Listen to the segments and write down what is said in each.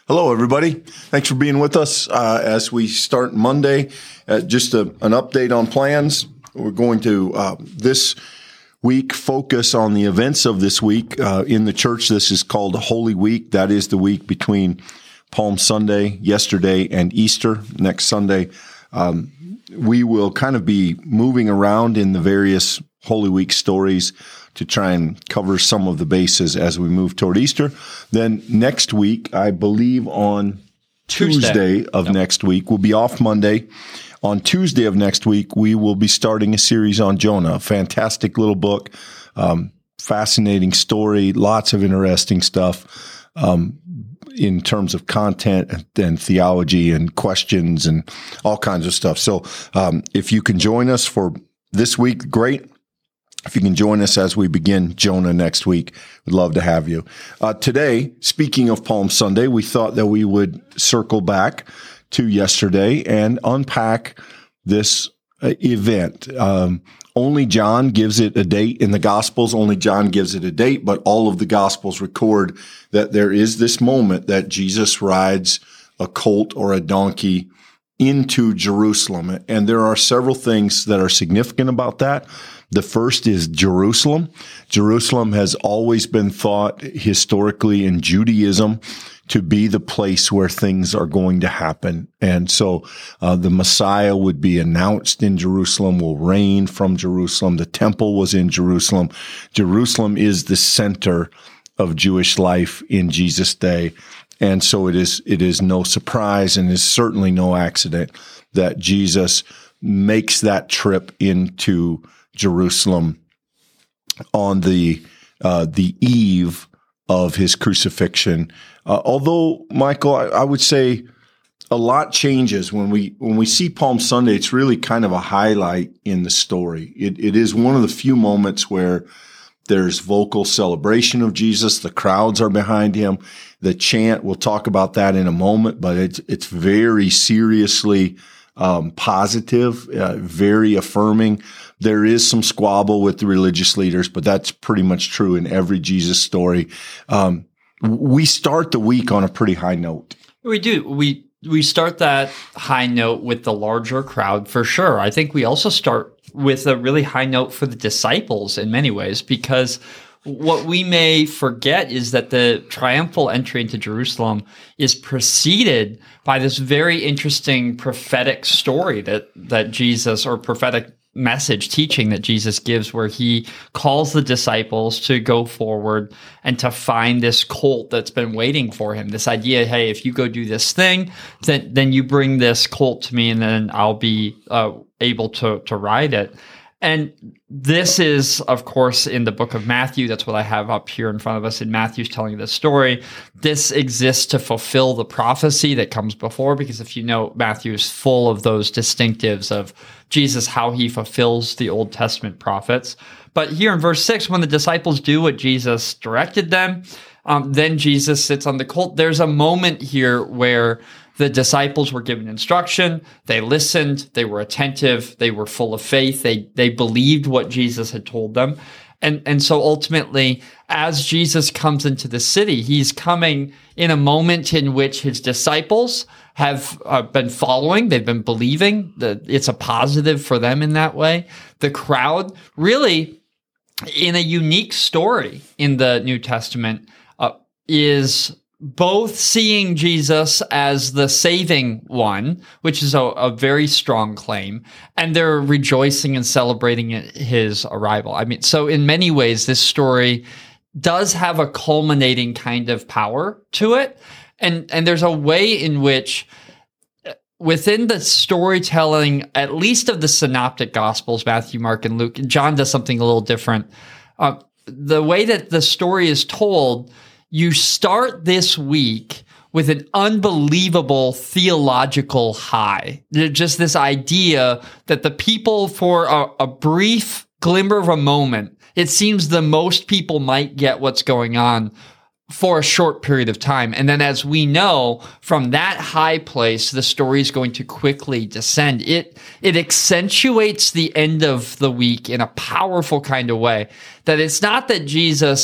Hello, everybody. Thanks for being with us as we start Monday. Just an update on plans. We're going to this week focus on the events of this week in the church. This is called Holy Week. That is the week between Palm Sunday, yesterday, and Easter, next Sunday. We will kind of be moving around in the various Holy Week stories to try and cover some of the bases as we move toward Easter. Then next week, I believe on Tuesday of next week, we'll be off Monday. On Tuesday of next week, we will be starting a series on Jonah, a fantastic little book, fascinating story, lots of interesting stuff in terms of content and theology and questions and all kinds of stuff. So if you can join us for this week, great. If you can join us as we begin Jonah next week, we'd love to have you. Today, speaking of Palm Sunday, we thought that we would circle back to yesterday and unpack this event. Only John gives it a date in the Gospels. Only John gives it a date, but all of the Gospels record that there is this moment that Jesus rides a colt or a donkey into Jerusalem. And there are several things that are significant about that. The first is Jerusalem. Jerusalem has always been thought historically in Judaism to be the place where things are going to happen. And so the Messiah would be announced in Jerusalem, will reign from Jerusalem. The temple was in Jerusalem. Jerusalem is the center of Jewish life in Jesus' day. And so it is no surprise and is certainly no accident that Jesus makes that trip into Jerusalem on the eve of his crucifixion. Although, Michael, I would say a lot changes when we see Palm Sunday. It's really kind of a highlight in the story. It is one of the few moments where there's vocal celebration of Jesus. The crowds are behind him. The chant, we'll talk about that in a moment, but it's very seriously positive, very affirming. There is some squabble with the religious leaders, but that's pretty much true in every Jesus story. We start the week on a pretty high note. We do. We start that high note with the larger crowd for sure. I think we also start with a really high note for the disciples in many ways, because what we may forget is that the triumphal entry into Jerusalem is preceded by this very interesting prophetic story that Jesus, or prophetic message teaching that Jesus gives, where he calls the disciples to go forward and to find this colt that's been waiting for him. This idea, hey, if you go do this thing, then you bring this colt to me and then I'll be able to ride it. And this is, of course, in the book of Matthew. That's what I have up here in front of us. In Matthew's telling this story. This exists to fulfill the prophecy that comes before, because if you know, Matthew is full of those distinctives of Jesus, how he fulfills the Old Testament prophets. But here in verse 6, when the disciples do what Jesus directed them, then Jesus sits on the colt. There's a moment here where the disciples were given instruction. They listened. They were attentive. They were full of faith. They believed what Jesus had told them. And so ultimately, as Jesus comes into the city, he's coming in a moment in which his disciples have been following. They've been believing. It's a positive for them in that way. The crowd, really, in a unique story in the New Testament, is both seeing Jesus as the saving one, which is a very strong claim, and they're rejoicing and celebrating his arrival. I mean, so in many ways, this story does have a culminating kind of power to it. And there's a way in which within the storytelling, at least of the synoptic gospels, Matthew, Mark, and Luke, John does something a little different. The way that the story is told, you start this week with an unbelievable theological high. Just this idea that the people, for a brief glimmer of a moment, it seems the most people might get what's going on for a short period of time. And then, as we know, from that high place, the story is going to quickly descend. It accentuates the end of the week in a powerful kind of way. That it's not that Jesus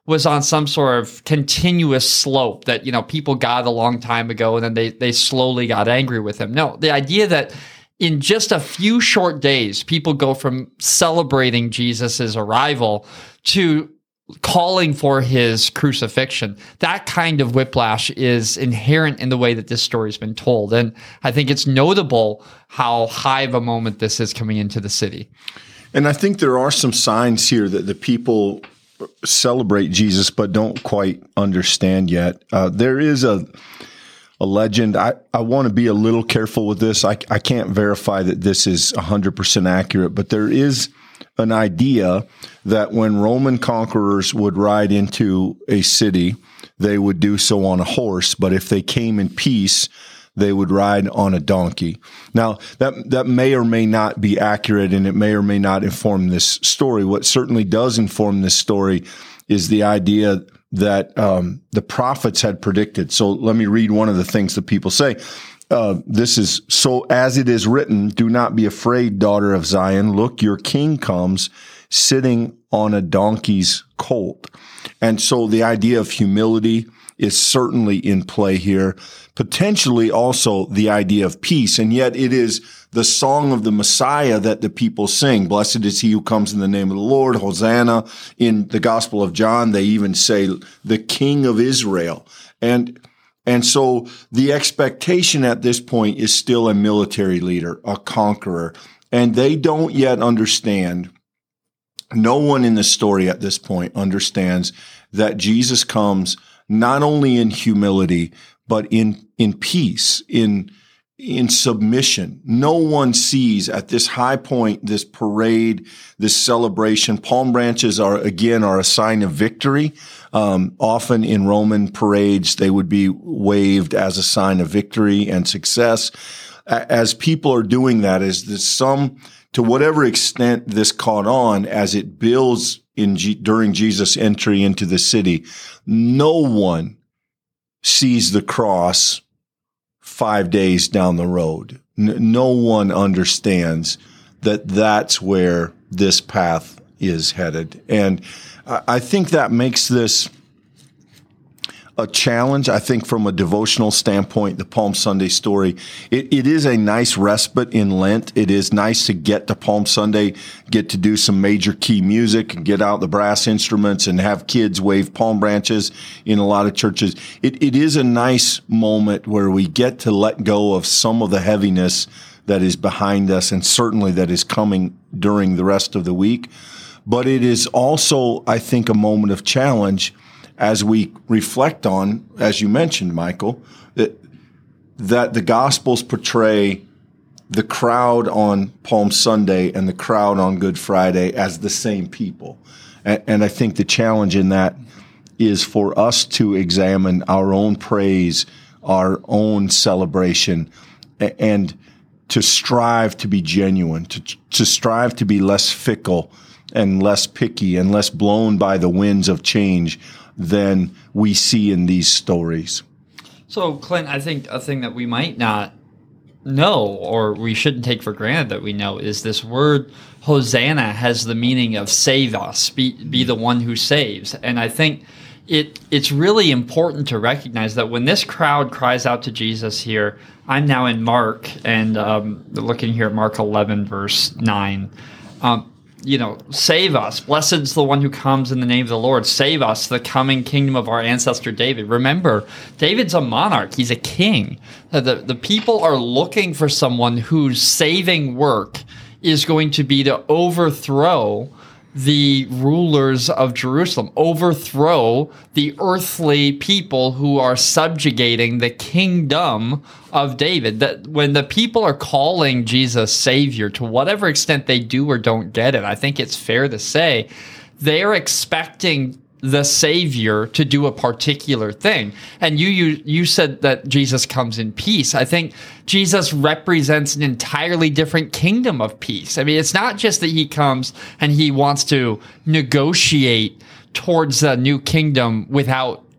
was on some sort of continuous slope that, people got a long time ago and then they slowly got angry with him. No, the idea that in just a few short days, people go from celebrating Jesus's arrival to calling for his crucifixion. That kind of whiplash is inherent in the way that this story has been told. And I think it's notable how high of a moment this is coming into the city. And I think there are some signs here that the people celebrate Jesus but don't quite understand yet. There is a legend. I want to be a little careful with this. I can't verify that this is 100% accurate, but there is an idea that when Roman conquerors would ride into a city, they would do so on a horse, but if they came in peace, they would ride on a donkey. Now, that may or may not be accurate, and it may or may not inform this story. What certainly does inform this story is the idea that the prophets had predicted. So let me read one of the things that people say. This is, so as it is written, do not be afraid, daughter of Zion. Look, your king comes sitting on a donkey's colt. And so the idea of humility is certainly in play here. Potentially also the idea of peace. And yet it is the song of the Messiah that the people sing. Blessed is he who comes in the name of the Lord. Hosanna. In the Gospel of John, they even say the King of Israel. And so the expectation at this point is still a military leader, a conqueror. And they don't yet understand. No one in the story at this point understands that Jesus comes not only in humility, but in peace, in submission. No one sees at this high point, this parade, this celebration. Palm branches are a sign of victory. Often in Roman parades, they would be waved as a sign of victory and success. As people are doing that, to whatever extent this caught on as it builds during Jesus' entry into the city, no one sees the cross 5 days down the road. No one understands that that's where this path is headed. And I think that makes this a challenge. I think from a devotional standpoint, the Palm Sunday story, it is a nice respite in Lent. It is nice to get to Palm Sunday, get to do some major key music, and get out the brass instruments and have kids wave palm branches in a lot of churches. It is a nice moment where we get to let go of some of the heaviness that is behind us and certainly that is coming during the rest of the week. But it is also, I think, a moment of challenge as we reflect on, as you mentioned, Michael, that the Gospels portray the crowd on Palm Sunday and the crowd on Good Friday as the same people. And I think the challenge in that is for us to examine our own praise, our own celebration, and to strive to be genuine, to strive to be less fickle and less picky and less blown by the winds of change than we see in these stories. So, Clint, I think a thing that we might not know or we shouldn't take for granted that we know is this word Hosanna has the meaning of save us, be the one who saves. And I think it's really important to recognize that when this crowd cries out to Jesus here, I'm now in Mark and looking here at Mark 11, verse 9. Save us. Blessed is the one who comes in the name of the Lord. Save us, the coming kingdom of our ancestor David. Remember, David's a monarch. He's a king. The people are looking for someone whose saving work is going to be to overthrow the rulers of Jerusalem, overthrow the earthly people who are subjugating the kingdom of David. That when the people are calling Jesus Savior, to whatever extent they do or don't get it, I think it's fair to say they're expecting the Savior to do a particular thing. And you said that Jesus comes in peace. I think Jesus represents an entirely different kingdom of peace. I mean, it's not just that he comes and he wants to negotiate towards a new kingdom without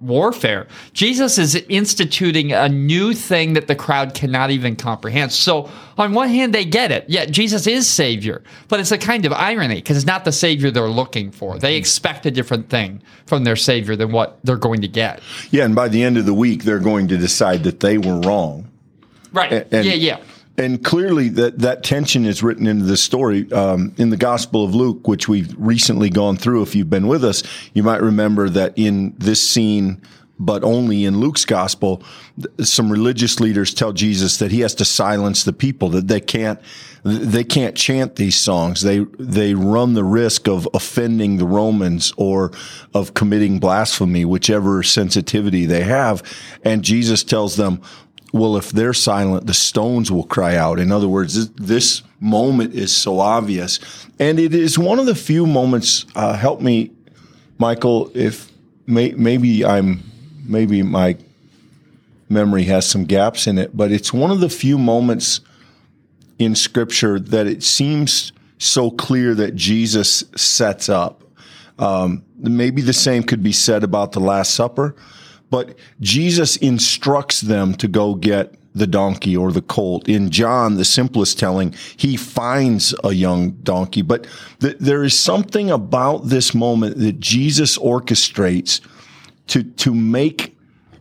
warfare. Jesus is instituting a new thing that the crowd cannot even comprehend. So on one hand, they get it. Yeah, Jesus is Savior, but it's a kind of irony because it's not the Savior they're looking for. They expect a different thing from their Savior than what they're going to get. Yeah, and by the end of the week, they're going to decide that they were wrong. Right. Yeah. And clearly that tension is written into the story. In the Gospel of Luke, which we've recently gone through, if you've been with us, you might remember that in this scene, but only in Luke's Gospel, some religious leaders tell Jesus that he has to silence the people, that they can't chant these songs. They run the risk of offending the Romans or of committing blasphemy, whichever sensitivity they have. And Jesus tells them, well, if they're silent, the stones will cry out. In other words, this moment is so obvious. And it is one of the few moments, help me, Michael, if maybe my memory has some gaps in it, but it's one of the few moments in Scripture that it seems so clear that Jesus sets up. Maybe the same could be said about the Last Supper. But Jesus instructs them to go get the donkey or the colt. In John, the simplest telling, he finds a young donkey. But there is something about this moment that Jesus orchestrates to make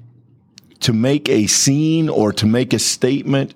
a scene or to make a statement.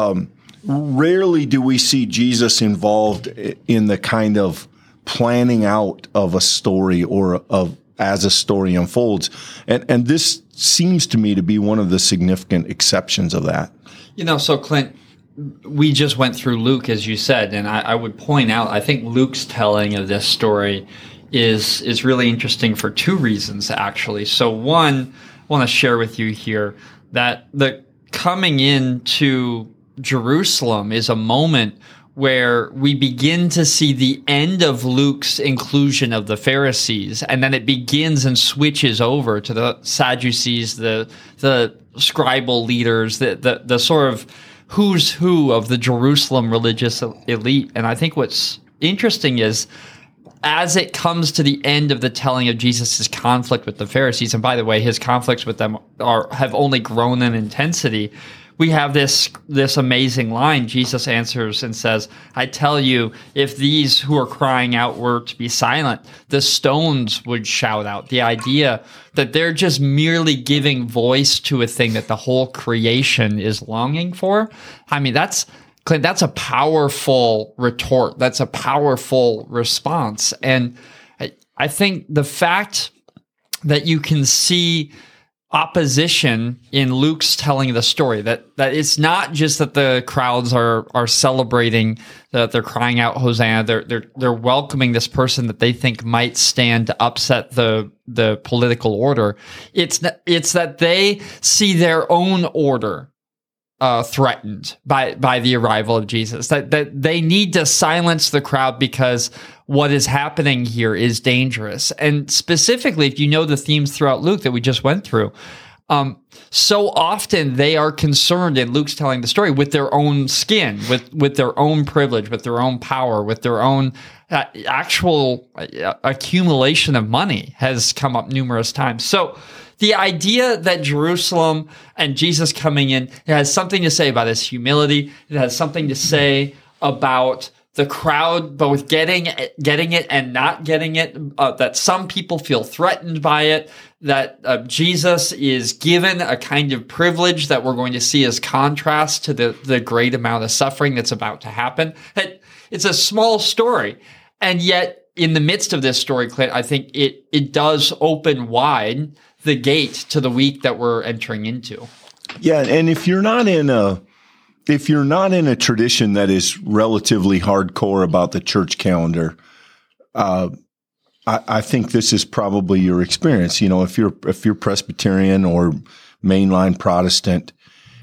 Rarely do we see Jesus involved in the kind of planning out of a story or as a story unfolds. And this seems to me to be one of the significant exceptions of that. So Clint, we just went through Luke, as you said, and I would point out, I think Luke's telling of this story is really interesting for two reasons, actually. So one, I want to share with you here that the coming into Jerusalem is a moment where we begin to see the end of Luke's inclusion of the Pharisees, and then it begins and switches over to the Sadducees, the scribal leaders, the sort of who's who of the Jerusalem religious elite. And I think what's interesting is, as it comes to the end of the telling of Jesus' conflict with the Pharisees, and by the way, his conflicts with them have only grown in intensity, we have this amazing line. Jesus answers and says, I tell you, if these who are crying out were to be silent, the stones would shout out. The idea that they're just merely giving voice to a thing that the whole creation is longing for. I mean, that's a powerful retort. That's a powerful response. And I think the fact that you can see opposition in Luke's telling of the story, that it's not just that the crowds are celebrating, that they're crying out Hosanna, they're welcoming this person that they think might stand to upset the political order. It's that they see their own order threatened by the arrival of Jesus, that they need to silence the crowd because what is happening here is dangerous. And specifically, if you know the themes throughout Luke that we just went through, so often they are concerned in Luke's telling the story with their own skin, with their own privilege, with their own power, with their own actual accumulation of money has come up numerous times. So the idea that Jerusalem and Jesus coming in, it has something to say about his humility. It has something to say about the crowd both getting it and not getting it, that some people feel threatened by it, that Jesus is given a kind of privilege that we're going to see as contrast to the great amount of suffering that's about to happen. It's a small story, and yet in the midst of this story, Clint, I think it does open wide the gate to the week that we're entering into. Yeah, and if you're not in a tradition that is relatively hardcore about the church calendar, I think this is probably your experience. If you're Presbyterian or mainline Protestant,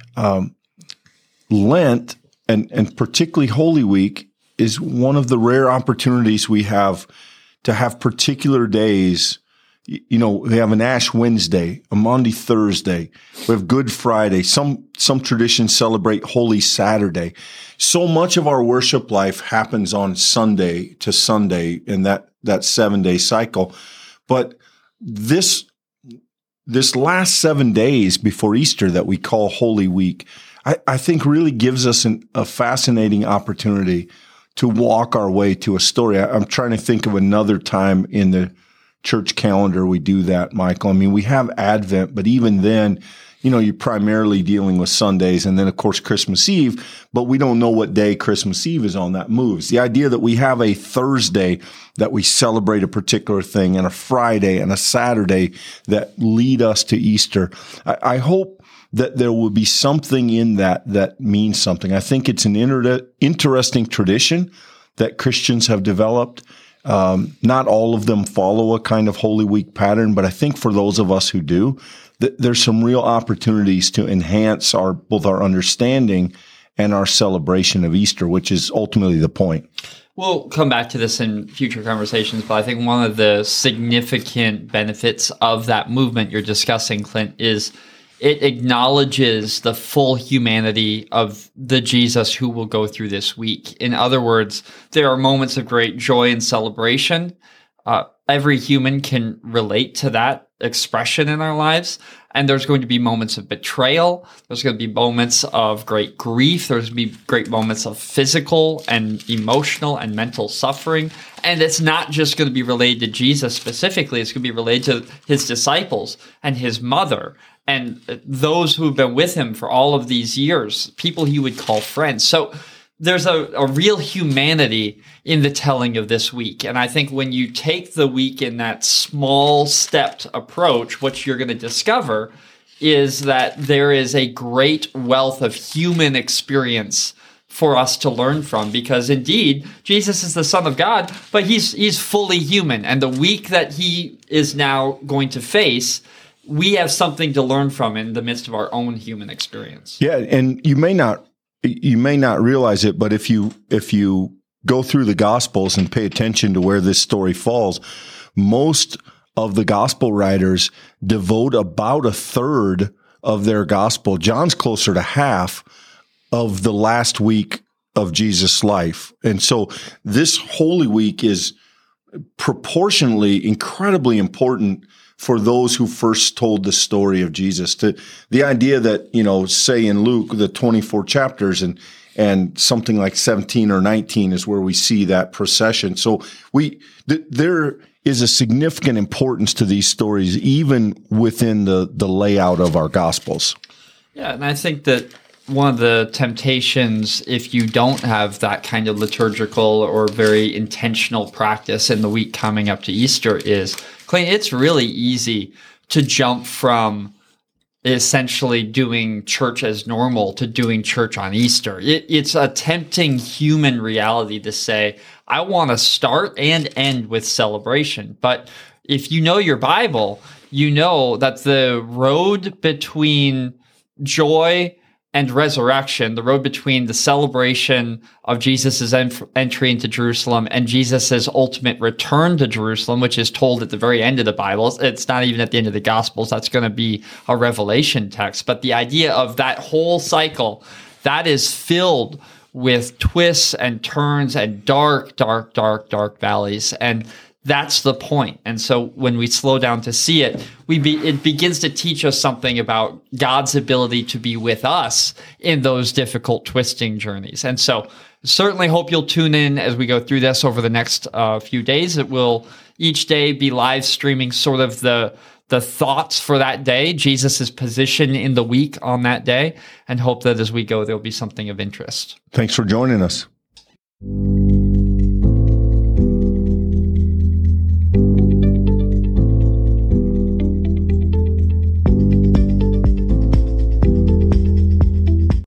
Lent and particularly Holy Week is one of the rare opportunities we have to have particular days. We have an Ash Wednesday, a Maundy Thursday. We have Good Friday. Some traditions celebrate Holy Saturday. So much of our worship life happens on Sunday to Sunday in that 7-day cycle. But this this last 7 days before Easter that we call Holy Week, I think really gives us a fascinating opportunity to walk our way to a story. I'm trying to think of another time in the church calendar we do that, Michael. I mean, we have Advent, but even then, you're primarily dealing with Sundays and then, of course, Christmas Eve, but we don't know what day Christmas Eve is on. That moves. The idea that we have a Thursday that we celebrate a particular thing and a Friday and a Saturday that lead us to Easter. I hope that there will be something in that means something. I think it's an interesting tradition that Christians have developed. Not all of them follow a kind of Holy Week pattern, but I think for those of us who do, there's some real opportunities to enhance both our understanding and our celebration of Easter, which is ultimately the point. We'll come back to this in future conversations, but I think one of the significant benefits of that movement you're discussing, Clint, is it acknowledges the full humanity of the Jesus who will go through this week. In other words, there are moments of great joy and celebration. Every human can relate to that expression in our lives. And there's going to be moments of betrayal. There's going to be moments of great grief. There's going to be great moments of physical and emotional and mental suffering. And it's not just going to be related to Jesus specifically. It's going to be related to his disciples and his mother and those who have been with him for all of these years, people he would call friends. So there's a real humanity in the telling of this week. And I think when you take the week in that small stepped approach, what you're going to discover is that there is a great wealth of human experience for us to learn from, because indeed, Jesus is the Son of God, but he's fully human. And the week that he is now going to face, we have something to learn from in the midst of our own human experience. Yeah, and you may not realize it, but if you go through the Gospels and pay attention to where this story falls, most of the Gospel writers devote about a third of their Gospel. John's closer to half of the last week of Jesus' life. And so this Holy Week is proportionally incredibly important for those who first told the story of Jesus. The idea that, say in Luke, the 24 chapters and something like 17 or 19 is where we see that procession. So there is a significant importance to these stories, even within the layout of our Gospels. Yeah, and I think that one of the temptations, if you don't have that kind of liturgical or very intentional practice in the week coming up to Easter, is, Clint, it's really easy to jump from essentially doing church as normal to doing church on Easter. It's a tempting human reality to say, I want to start and end with celebration. But if you know your Bible, you know that the road between joy and resurrection, the road between the celebration of Jesus' entry into Jerusalem and Jesus' ultimate return to Jerusalem, which is told at the very end of the Bible. It's not even at the end of the Gospels. That's going to be a Revelation text. But the idea of that whole cycle, that is filled with twists and turns and dark valleys. And that's the point. And so when we slow down to see it, it begins to teach us something about God's ability to be with us in those difficult, twisting journeys. And so certainly hope you'll tune in as we go through this over the next few days. It will each day be live streaming sort of the thoughts for that day, Jesus' position in the week on that day, and hope that as we go, there'll be something of interest. Thanks for joining us.